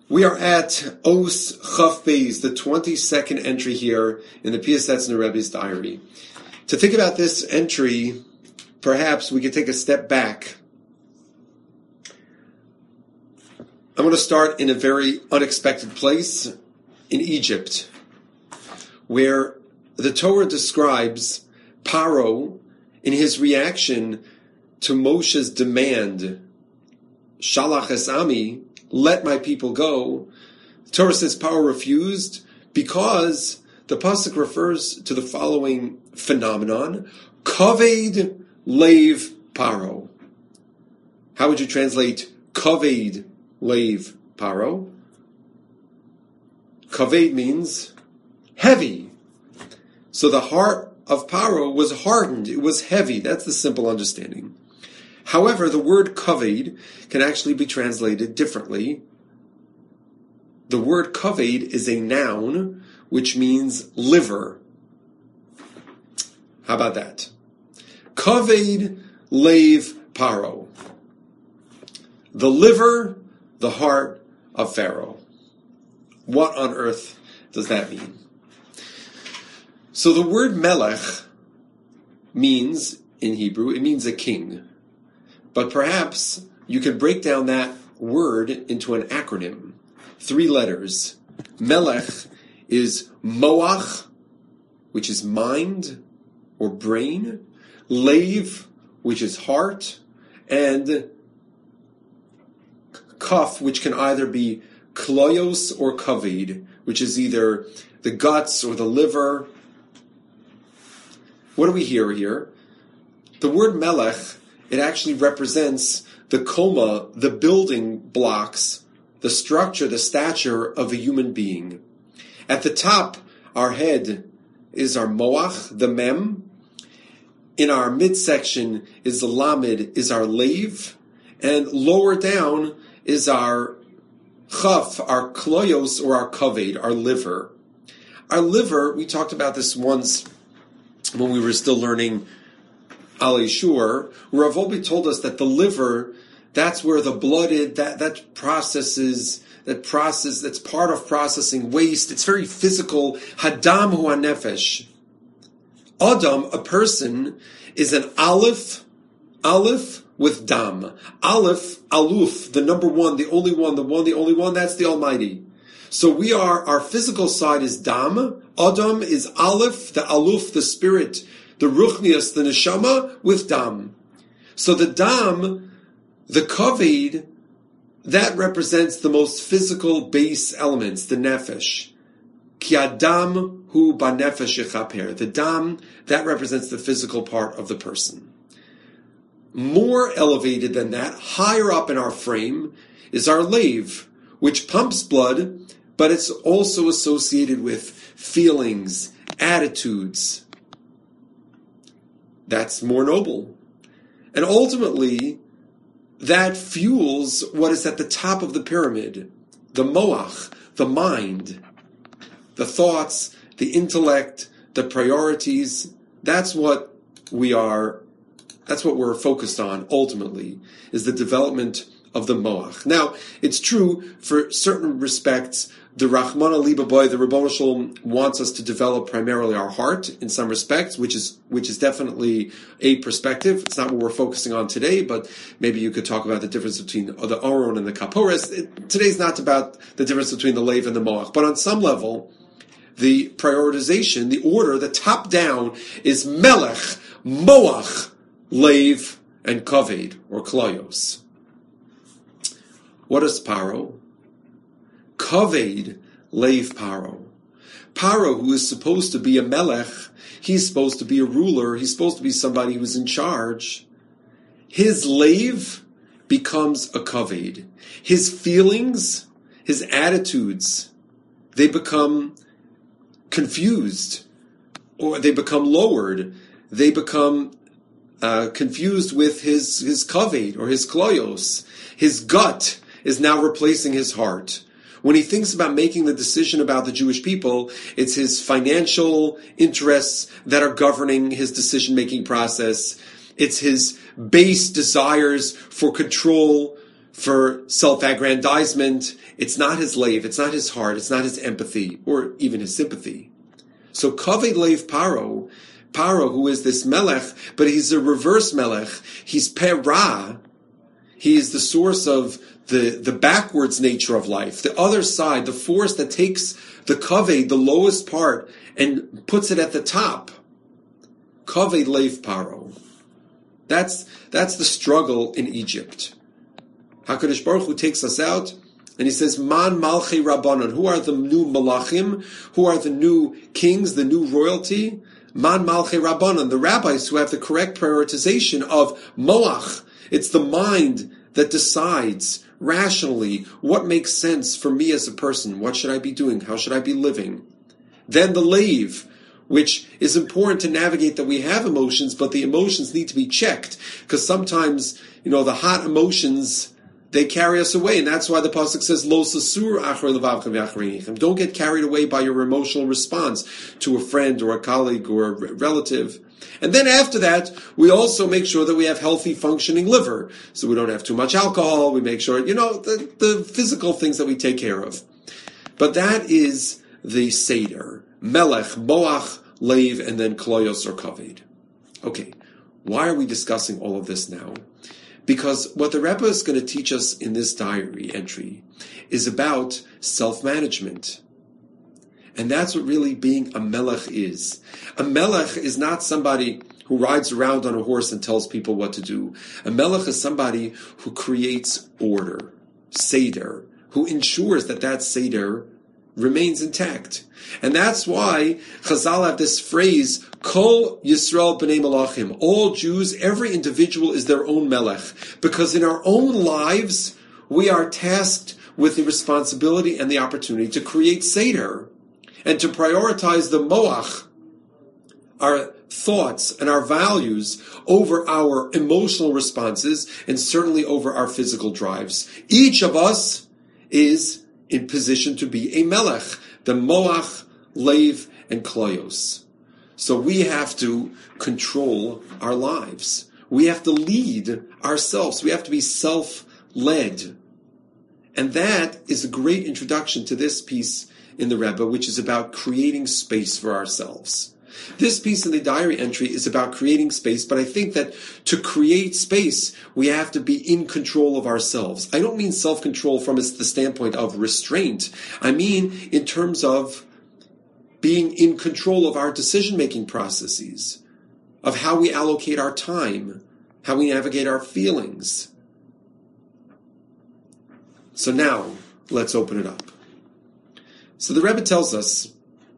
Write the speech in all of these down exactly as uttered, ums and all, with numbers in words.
We are at Os Chaf Beis, the twenty-second entry here in the Piasetzner Rebbe's diary. To think about this entry, perhaps we could take a step back. I'm going to start in a very unexpected place, in Egypt, where the Torah describes Paro in his reaction to Moshe's demand, Shalach es ami, let my people go. The Torah says Paro refused because the pasuk refers to the following phenomenon: Kaved leiv Paro. How would you translate Kaved leiv Paro? Kaved means heavy. So the heart of Paro was hardened. It was heavy. That's the simple understanding. However, the word kaved can actually be translated differently. The word kaved is a noun, which means liver. How about that? Kaved leiv Paro. The liver, the heart of Pharaoh. What on earth does that mean? So the word melech means, in Hebrew, it means a king. But perhaps you could break down that word into an acronym. Three letters. Melech is moach, which is mind or brain. Leiv, which is heart. And kaf, which can either be kloyos or kaved, which is either the guts or the liver. What do we hear here? The word melech, it actually represents the coma, the building blocks, the structure, the stature of a human being. At the top, our head is our moach, the mem. In our midsection is the lamed, is our leiv. And lower down is our chaf, our kloyos, or our kaved, our liver. Our liver, we talked about this once when we were still learning Ali Shur, where Rav Wolbe told us that the liver, that's where the blooded, that, that processes, that process, that's part of processing waste. It's very physical. Hadam hu hanefesh. Adam, a person, is an aleph, aleph with dam. Aleph, aluf, the number one, the only one, the one, the only one, that's the Almighty. So we are, our physical side is dam. Adam is aleph, the aluf, the spirit, the ruchnias, the neshama, with dam. So the dam, the kaved, that represents the most physical base elements, the nefesh. Ki adam hu banefesh yechaper. The dam, that represents the physical part of the person. More elevated than that, higher up in our frame, is our leiv, which pumps blood, but it's also associated with feelings, attitudes. That's more noble. And ultimately, that fuels what is at the top of the pyramid, the moach, the mind, the thoughts, the intellect, the priorities. That's what we are, that's what we're focused on ultimately, is the development of the moach. Now, it's true for certain respects. The Rachmana Liba Boy, the Ribbono Shel Olam, wants us to develop primarily our heart in some respects, which is which is definitely a perspective. It's not what we're focusing on today, but maybe you could talk about the difference between the Aron and the Kaporis. It, today's not about the difference between the Leiv and the Moach, but on some level, the prioritization, the order, the top down is Melech, Moach, Leiv, and Kaved, or Kloyos. What is Paro? Kaved leiv Paro. Paro, who is supposed to be a melech, he's supposed to be a ruler, he's supposed to be somebody who's in charge. His leiv becomes a kaved. His feelings, his attitudes, they become confused, or they become lowered. They become uh, confused with his, his kaved, or his kloyos. His gut is now replacing his heart. When he thinks about making the decision about the Jewish people, it's his financial interests that are governing his decision-making process. It's his base desires for control, for self-aggrandizement. It's not his lave, it's not his heart, it's not his empathy, or even his sympathy. So Kaved Leiv Paro, Paro, who is this Melech, but he's a reverse Melech. He's Perah. He is the source of the, the backwards nature of life, the other side, the force that takes the Kaved, the lowest part, and puts it at the top. Kaved Leiv Paro. That's, that's the struggle in Egypt. HaKadosh Baruch Hu takes us out, and he says, Man Malchei Rabbanon. Who are the new Malachim? Who are the new kings, the new royalty? Man Malchei Rabbanon. The rabbis who have the correct prioritization of Moach. It's the mind that decides rationally what makes sense for me as a person. What should I be doing? How should I be living? Then the Leiv, which is important to navigate that we have emotions, but the emotions need to be checked. Because sometimes, you know, the hot emotions, they carry us away, and that's why the pasuk says, "Lo sasur achar levavchem v'achreinichem." Don't get carried away by your emotional response to a friend or a colleague or a relative. And then after that, we also make sure that we have healthy, functioning liver, so we don't have too much alcohol. We make sure, you know, the, the physical things that we take care of. But that is the Seder: Melech, Moach, Leiv, and then Kloyos or Kaved. Okay, why are we discussing all of this now? Because what the Rebbe is going to teach us in this diary entry is about self-management. And that's what really being a melech is. A melech is not somebody who rides around on a horse and tells people what to do. A melech is somebody who creates order, seder, who ensures that that seder remains intact. And that's why Chazal have this phrase, Kol Yisrael B'nei Melachim. All Jews, every individual is their own melech. Because in our own lives, we are tasked with the responsibility and the opportunity to create Seder and to prioritize the Moach, our thoughts and our values, over our emotional responses and certainly over our physical drives. Each of us is in position to be a melech, the Moach, Leiv, and Kloyos. So we have to control our lives. We have to lead ourselves. We have to be self-led. And that is a great introduction to this piece in the Rebbe, which is about creating space for ourselves. This piece in the diary entry is about creating space, but I think that to create space, we have to be in control of ourselves. I don't mean self-control from the standpoint of restraint. I mean in terms of being in control of our decision-making processes, of how we allocate our time, how we navigate our feelings. So now, let's open it up. So the Rebbe tells us,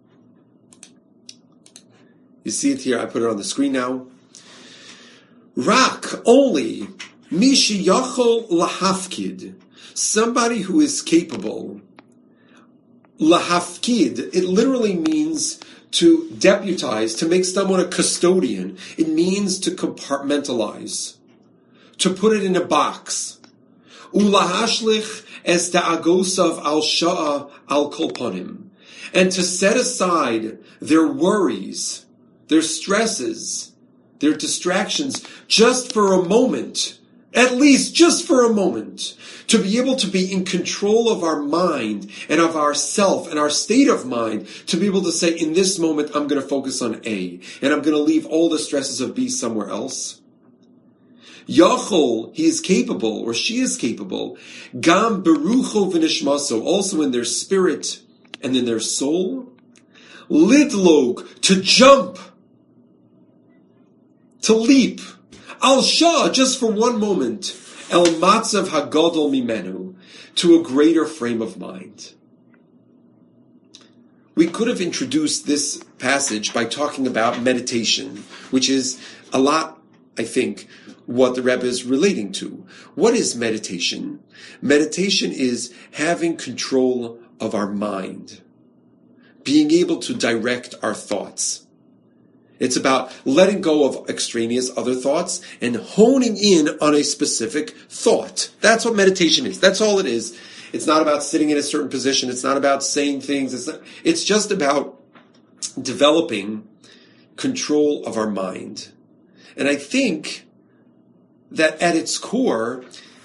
you see it here, I put it on the screen now. Rak, only, mishi yachol lahafkid, somebody who is capable. Lahafkid, it literally means to deputize, to make someone a custodian. It means to compartmentalize, to put it in a box. Ulahashlich es da'agosav al sha'a al kolponim, and to set aside their worries, their stresses, their distractions, just for a moment, at least just for a moment, to be able to be in control of our mind and of our self and our state of mind, to be able to say, in this moment, I'm going to focus on A, and I'm going to leave all the stresses of B somewhere else. Yachol, he is capable, or she is capable, gam berucho v'nishmaso, also in their spirit and in their soul, lidlog, to jump, to leap, al shah, just for one moment, el matzav hagadol mimenu, to a greater frame of mind. We could have introduced this passage by talking about meditation, which is a lot, I think, what the Rebbe is relating to. What is meditation? Meditation is having control of our mind, being able to direct our thoughts. It's about letting go of extraneous other thoughts and honing in on a specific thought. That's what meditation is. That's all it is. It's not about sitting in a certain position. It's not about saying things. It's not, it's just about developing control of our mind. And I think that at its core,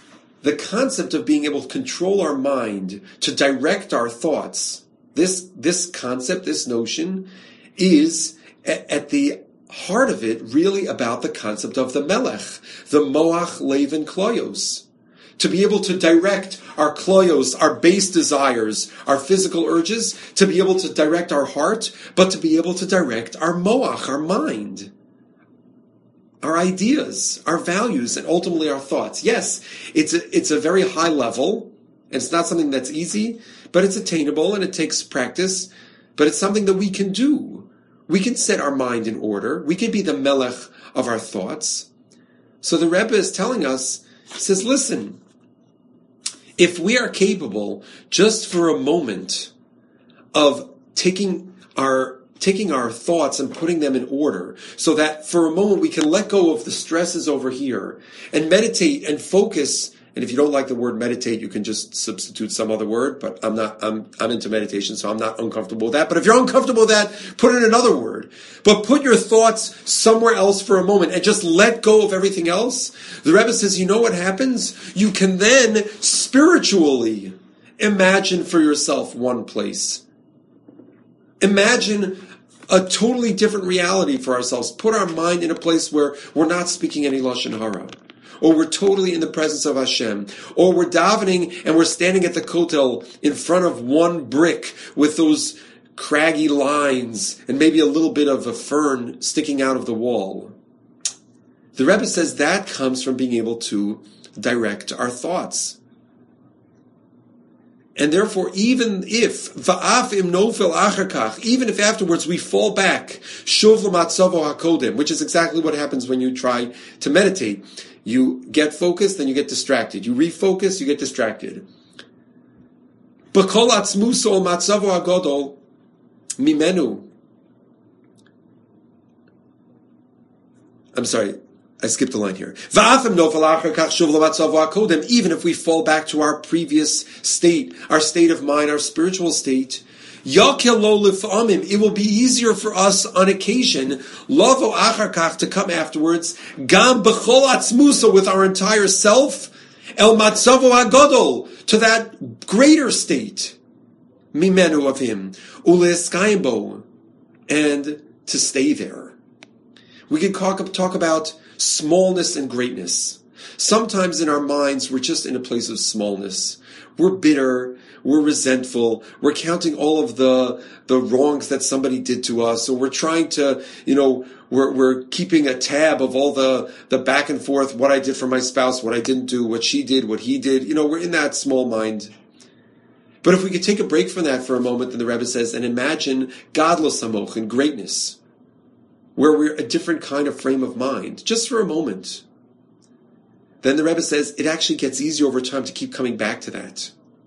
the concept of being able to control our mind, to direct our thoughts, this, this concept, this notion, is at, at the heart of it really about the concept of the melech, the moach, lev, and kloyos. To be able to direct our kloyos, our base desires, our physical urges, to be able to direct our heart, but to be able to direct our moach, our mind, our ideas, our values, and ultimately our thoughts. Yes, it's a, it's a very high level, and it's not something that's easy, but it's attainable and it takes practice, but it's something that we can do. We can set our mind in order. We can be the melech of our thoughts. So the Rebbe is telling us, he says, listen, if we are capable just for a moment of taking our taking our thoughts and putting them in order so that for a moment we can let go of the stresses over here and meditate and focus. And if you don't like the word meditate, you can just substitute some other word, but I'm not, I'm, I'm into meditation, so I'm not uncomfortable with that. But if you're uncomfortable with that, put in another word. But put your thoughts somewhere else for a moment and just let go of everything else. The Rebbe says, you know what happens? You can then spiritually imagine for yourself one place. Imagine a totally different reality for ourselves. Put our mind in a place where we're not speaking any Lashon Hara. Or we're totally in the presence of Hashem. Or we're davening and we're standing at the kotel in front of one brick with those craggy lines and maybe a little bit of a fern sticking out of the wall. The Rebbe says that comes from being able to direct our thoughts. And therefore, even if, va'af im nofel achar even if afterwards we fall back, shuv l'matzavo hakodem, which is exactly what happens when you try to meditate. You get focused, then you get distracted. You refocus, you get distracted. B'kol atzmuso matzavo hagodol mimenu. I'm sorry, I skipped a line here. Even if we fall back to our previous state, our state of mind, our spiritual state, it will be easier for us on occasion to come afterwards with our entire self el matzavo hagodol, to that greater state mimenu of him ule'eskayim, and to stay there. We can talk, talk about smallness and greatness. Sometimes in our minds, we're just in a place of smallness. We're bitter. We're resentful. We're counting all of the the wrongs that somebody did to us. So we're trying to, you know, we're we're keeping a tab of all the, the back and forth, what I did for my spouse, what I didn't do, what she did, what he did. You know, we're in that small mind. But if we could take a break from that for a moment, then the Rebbe says, and imagine gadlus hamoch, and greatness, where we're a different kind of frame of mind, just for a moment. Then the Rebbe says it actually gets easier over time to keep coming back to that.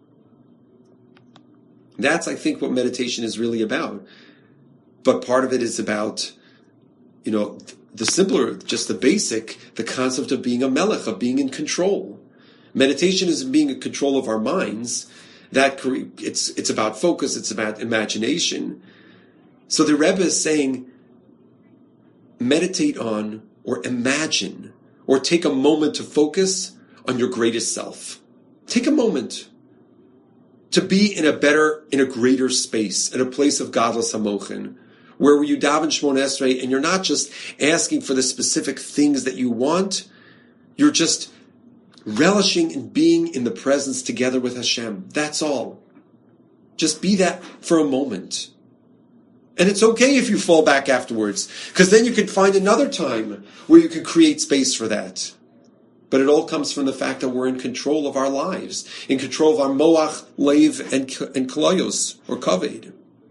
That's, I think, what meditation is really about. But part of it is about, you know, the simpler, just the basic, the concept of being a melech, of being in control. Meditation is being in control of our minds. That it's it's about focus, it's about imagination. So the Rebbe is saying, meditate on or imagine or take a moment to focus on your greatest self. Take a moment to be in a better, in a greater space, in a place of gadlus hamochin, where you daven Shemona Esrei and you're not just asking for the specific things that you want, you're just relishing in being in the presence together with Hashem. That's all. Just be that for a moment. And it's okay if you fall back afterwards, because then you can find another time where you can create space for that. But it all comes from the fact that we're in control of our lives, in control of our moach, lev, and, and kloyos, or kaved.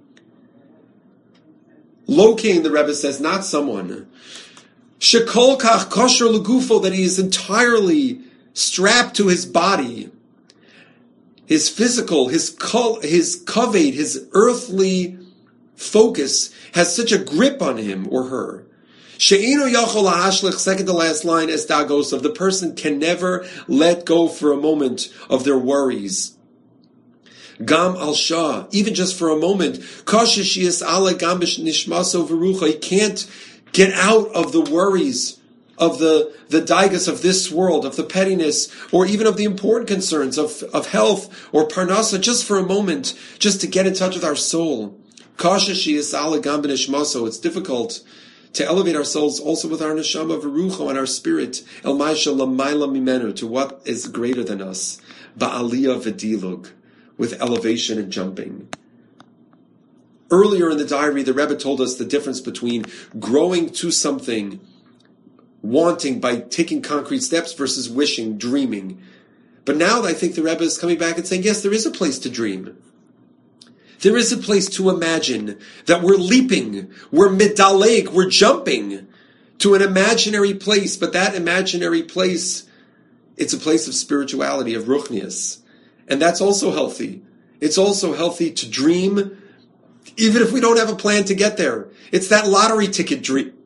Locating, the Rebbe says, not someone. Shekol kach kosher legufo, that he is entirely strapped to his body, his physical, his kol, his kaved, his earthly focus has such a grip on him or her. She'ino yachol ha'ashlich, second to last line, as dagos, of the person can never let go for a moment of their worries. Gam al shah, even just for a moment. Kashish yis ala gam nishmaso v'rucha, he can't get out of the worries of the, the daigas of this world, of the pettiness, or even of the important concerns of, of health or parnasa, just for a moment, just to get in touch with our soul. It's difficult to elevate our souls also with our neshama v'rucho and our spirit, el maisha lamayla mimenu, to what is greater than us, ba'aliyah v'dilug, with elevation and jumping. Earlier in the diary, the Rebbe told us the difference between growing to something, wanting by taking concrete steps, versus wishing, dreaming. But now I think the Rebbe is coming back and saying, yes, there is a place to dream. There is a place to imagine that we're leaping, we're midaleg, we're jumping to an imaginary place, but that imaginary place, it's a place of spirituality, of ruchnius. And that's also healthy. It's also healthy to dream, even if we don't have a plan to get there. It's that lottery ticket dream,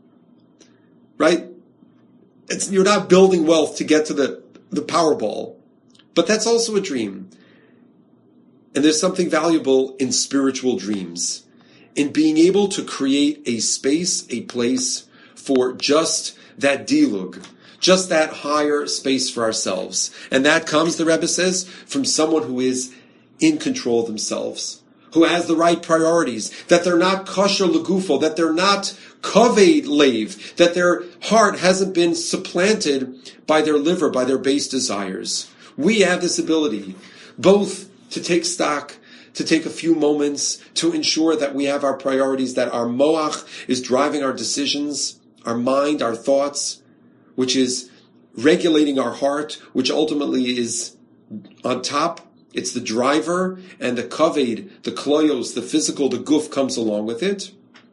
right? It's, you're not building wealth to get to the, the Powerball, but that's also a dream. And there's something valuable in spiritual dreams, in being able to create a space, a place for just that dilug, just that higher space for ourselves. And that comes, the Rebbe says, from someone who is in control of themselves, who has the right priorities, that they're not kosher legufo, that they're not kaved leiv, that their heart hasn't been supplanted by their liver, by their base desires. We have this ability, both to take stock, to take a few moments, to ensure that we have our priorities, that our moach is driving our decisions, our mind, our thoughts, which is regulating our heart, which ultimately is on top. It's the driver, and the kaved, the kloyos, the physical, the guf comes along with it.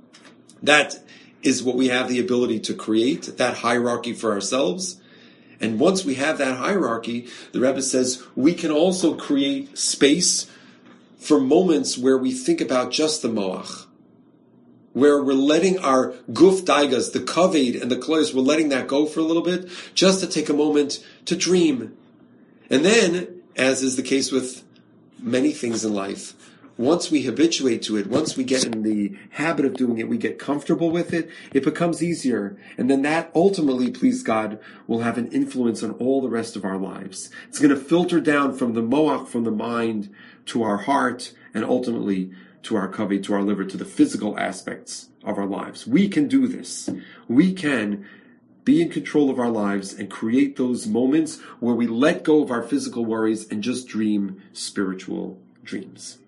That is what we have the ability to create, that hierarchy for ourselves. And once we have that hierarchy, the Rebbe says, we can also create space for moments where we think about just the moach, where we're letting our guf daigas, the kaved and the kloyos, we're letting that go for a little bit, just to take a moment to dream. And then, as is the case with many things in life, once we habituate to it, once we get in the habit of doing it, we get comfortable with it, it becomes easier. And then that ultimately, please God, will have an influence on all the rest of our lives. It's going to filter down from the moach, from the mind, to our heart, and ultimately to our kaved, to our liver, to the physical aspects of our lives. We can do this. We can be in control of our lives and create those moments where we let go of our physical worries and just dream spiritual dreams.